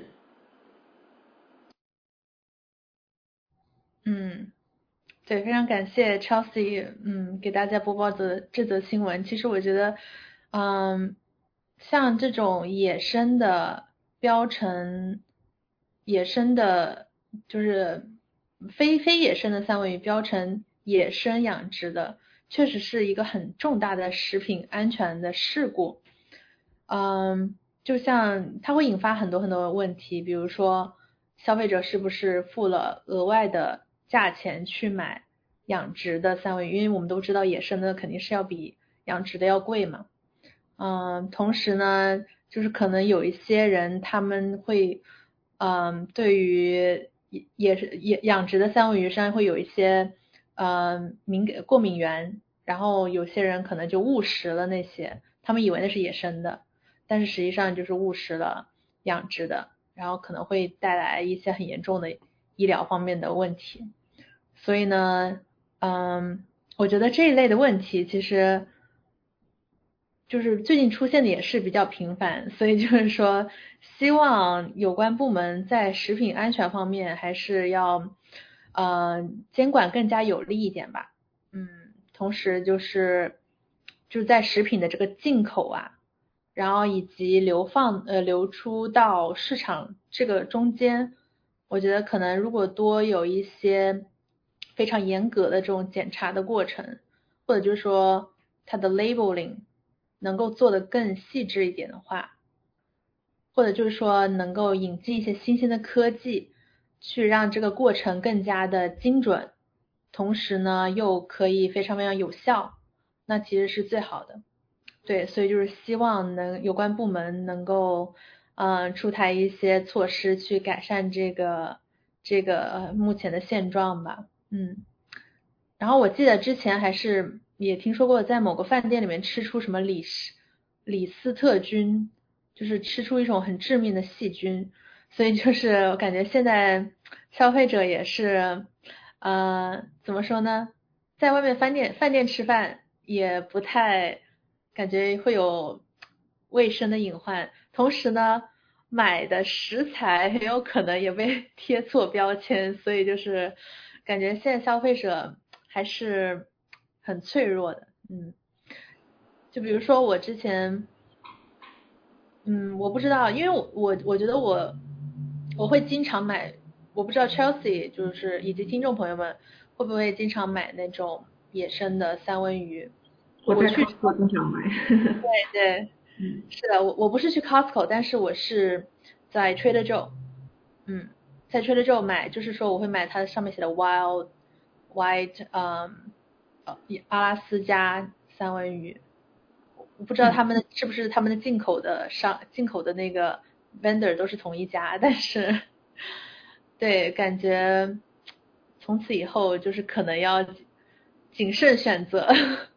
[SPEAKER 5] 嗯，对，非常感谢 Chelsea， 嗯，给大家播报的这则新闻。其实我觉得，嗯，像这种野生的标成野生的，就是非非野生的三文鱼标成野生养殖的，确实是一个很重大的食品安全的事故。嗯，就像它会引发很多很多的问题，比如说消费者是不是付了额外的价钱去买养殖的三文鱼，因为我们都知道野生的肯定是要比养殖的要贵嘛。嗯，同时呢，就是可能有一些人他们会，嗯，对于也是也养殖的三文鱼上会有一些嗯敏感过敏源，然后有些人可能就误食了那些，他们以为那是野生的，但是实际上就是误食了养殖的，然后可能会带来一些很严重的医疗方面的问题。所以呢，嗯，我觉得这一类的问题其实就是最近出现的也是比较频繁，所以就是说希望有关部门在食品安全方面还是要呃监管更加有力一点吧。嗯，同时就是就是在食品的这个进口啊，然后以及流放呃流出到市场这个中间，我觉得可能如果多有一些非常严格的这种检查的过程，或者就是说它的 labeling 能够做得更细致一点的话，或者就是说能够引进一些新兴的科技，去让这个过程更加的精准，同时呢又可以非常非常有效，那其实是最好的。对，所以就是希望能有关部门能够嗯出台一些措施去改善这个这个目前的现状吧。嗯，然后我记得之前还是也听说过在某个饭店里面吃出什么李李斯特菌，就是吃出一种很致命的细菌，所以就是我感觉现在消费者也是呃怎么说呢，在外面饭店饭店吃饭也不太感觉会有卫生的隐患，同时呢买的食材很有可能也被贴错标签，所以就是感觉现在消费者还是很脆弱的。嗯，就比如说我之前嗯我不知道，因为我我我觉得我我会经常买，我不知道 Chelsea 就是以及听众朋友们会不会经常买那种野生的三文鱼。
[SPEAKER 6] 我在 Costco 经常买。
[SPEAKER 5] 对对，
[SPEAKER 6] 嗯，
[SPEAKER 5] 是的，我我不是去 Costco， 但是我是在 Trader Joe， 嗯，在 Trader Joe 买，就是说我会买它上面写的 Wild White， 嗯，呃阿拉斯加三文鱼，我不知道他们的是不是他们的进口的商进口的那个 vendor 都是同一家，但是对，感觉从此以后就是可能要谨慎选择。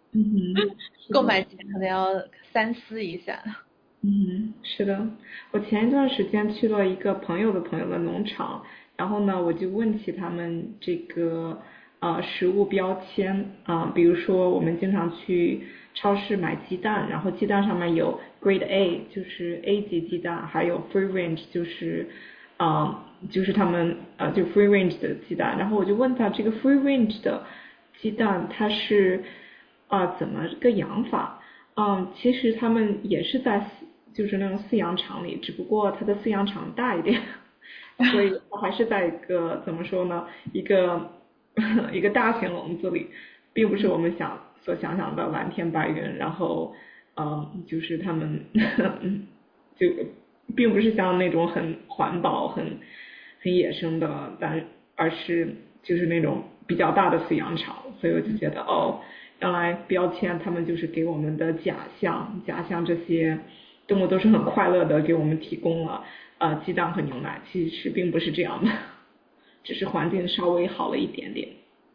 [SPEAKER 6] 嗯哼，
[SPEAKER 5] 购买前可能要三思一下。
[SPEAKER 6] 嗯，是的，我前一段时间去了一个朋友的朋友的农场，然后呢，我就问起他们这个呃食物标签啊、呃，比如说我们经常去超市买鸡蛋，然后鸡蛋上面有 Grade A 就是 A 级鸡蛋，还有 Free Range 就是啊、呃、就是他们呃就 Free Range 的鸡蛋，然后我就问他这个 Free Range 的鸡蛋它是啊、呃、怎么个养法？嗯，其实他们也是在就是那种饲养场里，只不过它的饲养场大一点，所以它还是在一个怎么说呢，一个一个大型笼子里，并不是我们想所想象的蓝天白云，然后嗯，就是他们就并不是像那种很环保、很很野生的，但而是就是那种比较大的饲养场，所以我就觉得哦。原来标签他们就是给我们的假象，假象这些动物都是很快乐的给我们提供了呃鸡蛋和牛奶，其实并不是这样的，只是环境稍微好了一点点。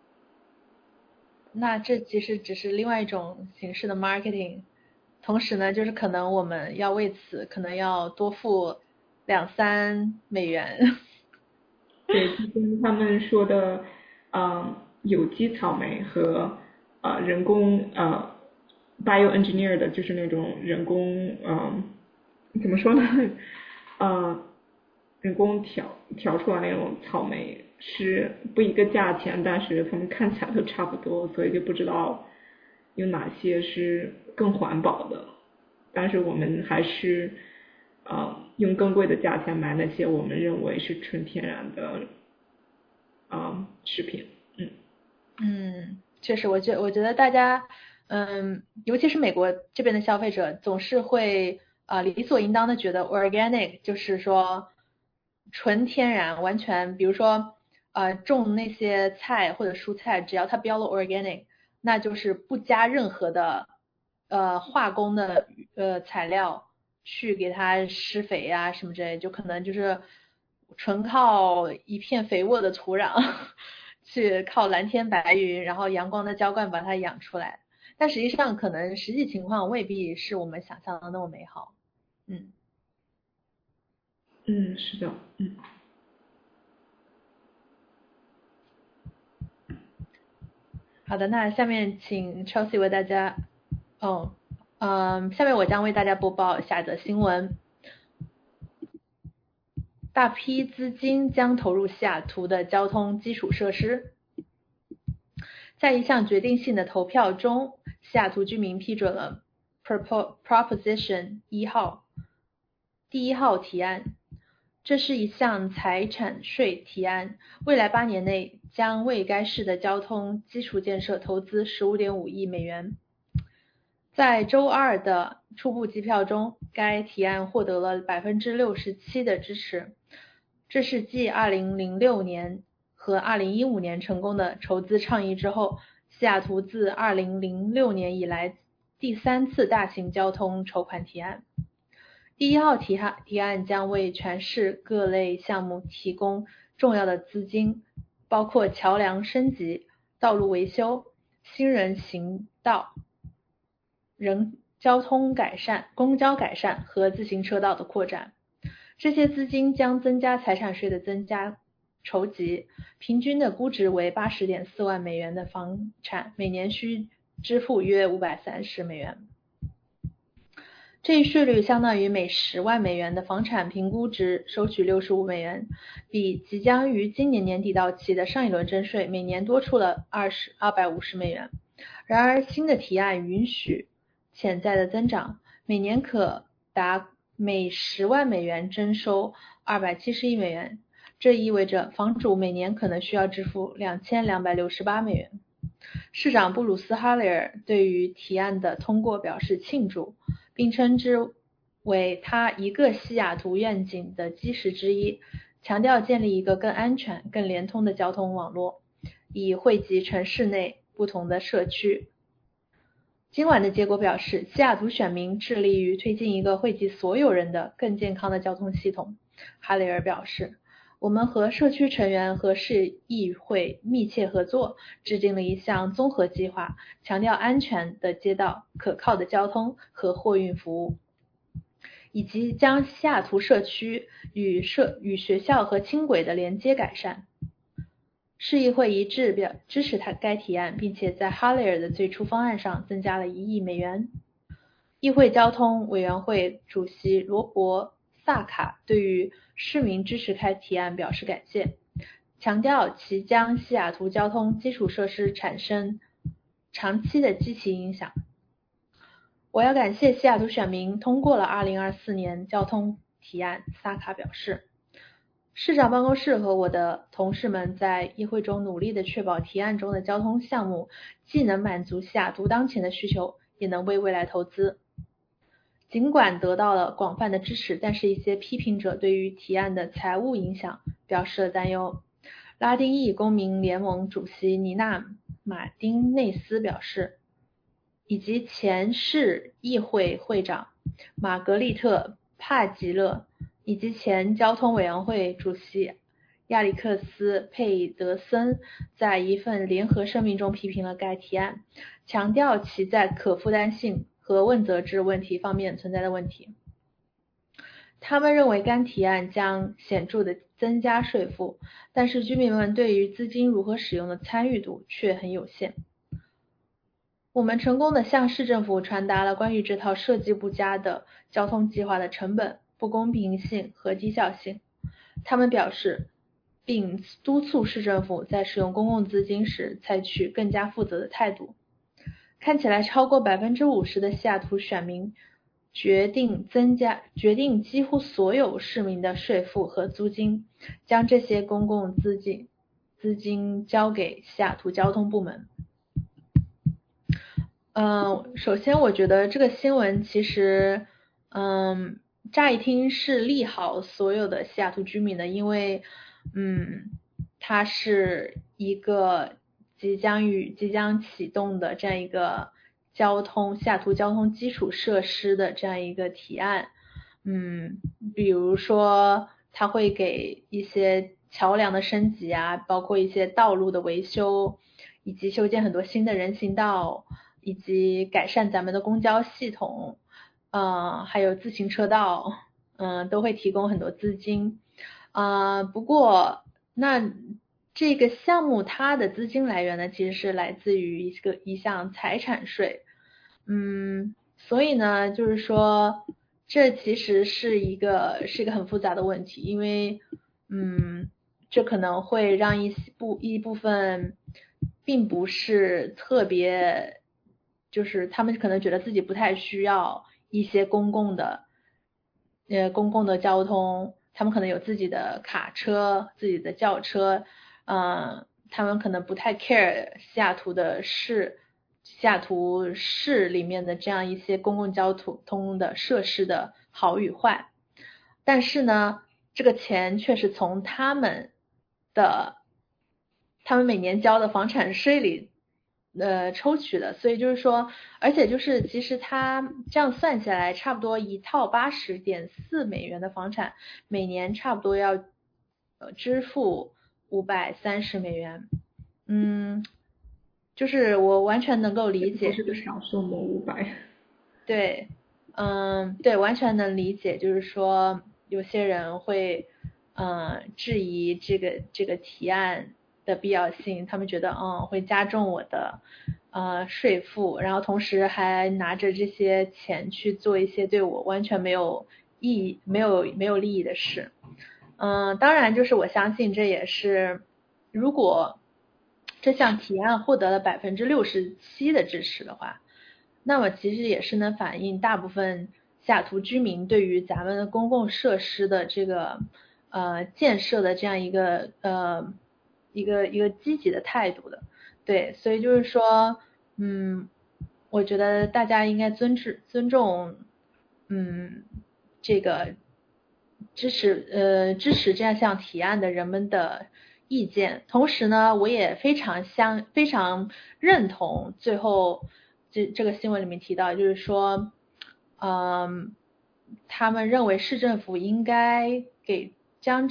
[SPEAKER 5] 那这其实只是另外一种形式的 marketing， 同时呢，就是可能我们要为此可能要多付两三美元。
[SPEAKER 6] 对，就跟他们说的，嗯、呃，有机草莓和呃，人工呃 bioengineer 的，就是那种人工嗯、呃，怎么说呢？呃，人工调调出来那种草莓是不一个价钱，但是它们看起来都差不多，所以就不知道有哪些是更环保的。但是我们还是呃用更贵的价钱买那些我们认为是纯天然的啊、呃、食品，嗯
[SPEAKER 5] 嗯。确实，我觉我觉得大家，嗯，尤其是美国这边的消费者，总是会啊、呃、理所应当的觉得 organic 就是说纯天然，完全，比如说呃种那些菜或者蔬菜，只要它标了 organic， 那就是不加任何的呃化工的呃材料去给它施肥啊什么之类，就可能就是纯靠一片肥沃的土壤。去靠蓝天白云，然后阳光的浇灌把它养出来，但实际上可能实际情况未必是我们想象的那么美好。嗯
[SPEAKER 6] 嗯，是的，嗯。
[SPEAKER 5] 好的，那下面请 Chelsea 为大家，哦，嗯，下面我将为大家播报下则新闻。大批资金将投入西雅图的交通基础设施。在一项决定性的投票中，西雅图居民批准了 Proposition 一号第一号提案。这是一项财产税提案，未来八年内将为该市的交通基础建设投资 十五点五亿美元。在周二的初步计票中，该提案获得了 百分之六十七 的支持。这是继二零零六年和二零一五年成功的筹资倡议之后，西雅图自二零零六年以来第三次大型交通筹款提案。第一号提案提案将为全市各类项目提供重要的资金，包括桥梁升级、道路维修、行人行道、人交通改善、公交改善和自行车道的扩展。这些资金将增加财产税的增加筹集，平均的估值为 八十点四万美元的房产每年需支付约五百三十美元。这一税率相当于每十万美元的房产评估值收取六十五美元，比即将于今年年底到期的上一轮征税每年多出了二百五十美元。然而新的提案允许潜在的增长，每年可达每十万美元征收二百七十亿美元，这意味着房主每年可能需要支付两千两百六十八美元。市长布鲁斯·哈雷尔对于提案的通过表示庆祝，并称之为他一个西雅图愿景的基石之一，强调建立一个更安全、更连通的交通网络，以惠及城市内不同的社区。今晚的结果表示，西雅图选民致力于推进一个惠及所有人的更健康的交通系统。哈雷尔表示， 我们和社区成员和市议会密切合作，制定了一项综合计划，强调安全的街道、可靠的交通和货运服务，以及将西雅图社区与社与学校和轻轨的连接改善。市议会一致表支持他该提案，并且在哈雷尔的最初方案上增加了一亿美元。议会交通委员会主席罗伯·萨卡对于市民支持该提案表示感谢，强调其将西雅图交通基础设施产生长期的积极影响。我要感谢西雅图选民通过了二零二四年交通提案，萨卡表示。市长办公室和我的同事们在议会中努力地确保提案中的交通项目既能满足西雅图当前的需求，也能为未来投资。尽管得到了广泛的支持，但是一些批评者对于提案的财务影响表示了担忧。拉丁裔公民联盟主席尼娜·马丁内斯表示，以及前市议会会长玛格丽特·帕吉勒以及前交通委员会主席亚历克斯·佩德森在一份联合声明中批评了该提案，强调其在可负担性和问责制问题方面存在的问题。他们认为该提案将显著地增加税负，但是居民们对于资金如何使用的参与度却很有限。我们成功地向市政府传达了关于这套设计不佳的交通计划的成本、不公平性和低效性。他们表示，并督促市政府在使用公共资金时采取更加负责的态度。看起来超过 百分之五十 的西雅图选民决定增加决定几乎所有市民的税负和租金，将这些公共资金资金交给西雅图交通部门。嗯，首先我觉得这个新闻其实嗯乍一听是利好所有的西雅图居民的，因为嗯它是一个即将与即将启动的这样一个交通西雅图交通基础设施的这样一个提案。嗯比如说它会给一些桥梁的升级啊，包括一些道路的维修，以及修建很多新的人行道，以及改善咱们的公交系统，呃还有自行车道，嗯、呃、都会提供很多资金。呃不过那这个项目它的资金来源呢，其实是来自于一个一项财产税。嗯所以呢就是说这其实是一个是一个很复杂的问题，因为嗯这可能会让一部一部分并不是特别，就是他们可能觉得自己不太需要一些公共的呃公共的交通，他们可能有自己的卡车、自己的轿车，呃他们可能不太 care 西雅图的市西雅图市里面的这样一些公共交通的设施的好与坏。但是呢这个钱却是从他们的他们每年交的房产税里呃抽取的，所以就是说而且就是其实它这样算下来，差不多一套 八十点四美元的房产每年差不多要呃支付五百三十美元。嗯就是我完全能够理解，
[SPEAKER 6] 是个小数目五百。
[SPEAKER 5] 对嗯对完全能理解，就是说有些人会嗯质疑这个这个提案的必要性，他们觉得嗯会加重我的呃税负，然后同时还拿着这些钱去做一些对我完全没有意义没有没有利益的事。嗯当然就是我相信这也是，如果这项提案获得了 百分之六十七 的支持的话，那么其实也是能反映大部分西雅图居民对于咱们的公共设施的这个呃建设的这样一个呃一个一个积极的态度的。对，所以就是说嗯我觉得大家应该尊持尊重嗯这个支持呃支持这样项提案的人们的意见。同时呢我也非常相非常认同最后这这个新闻里面提到，就是说嗯他们认为市政府应该给将这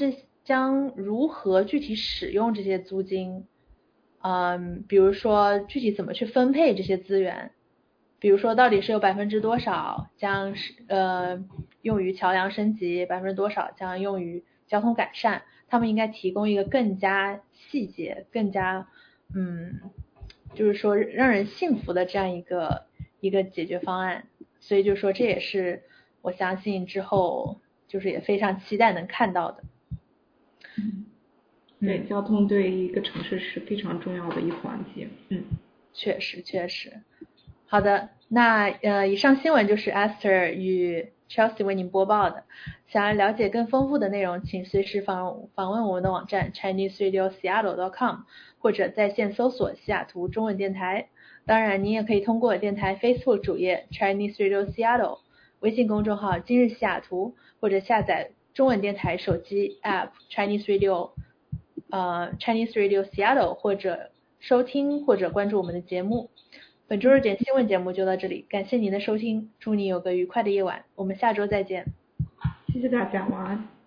[SPEAKER 5] 将如何具体使用这些租金，嗯，比如说具体怎么去分配这些资源，比如说到底是有百分之多少将呃用于桥梁升级，百分之多少将用于交通改善，他们应该提供一个更加细节、更加嗯，就是说让人信服的这样一个一个解决方案。所以就说这也是我相信之后就是也非常期待能看到的。
[SPEAKER 6] 嗯，对，交通对一个城市是非常重要的一环节。嗯，
[SPEAKER 5] 确实确实。好的，那呃，以上新闻就是 Esther 与 Chelsea 为您播报的。想要了解更丰富的内容，请随时访访问我们的网站 Chinese Radio Seattle dot com 或者在线搜索西雅图中文电台。当然，您也可以通过电台 Facebook 主页 Chinese Radio Seattle、微信公众号今日西雅图，或者下载中文电台手机 App Chinese Radio 呃 Chinese Radio Seattle， 或者收听或者关注我们的节目。本周日点新闻节目就到这里，感谢您的收听，祝你有个愉快的夜晚，我们下周再见。
[SPEAKER 6] 谢谢大家，晚安。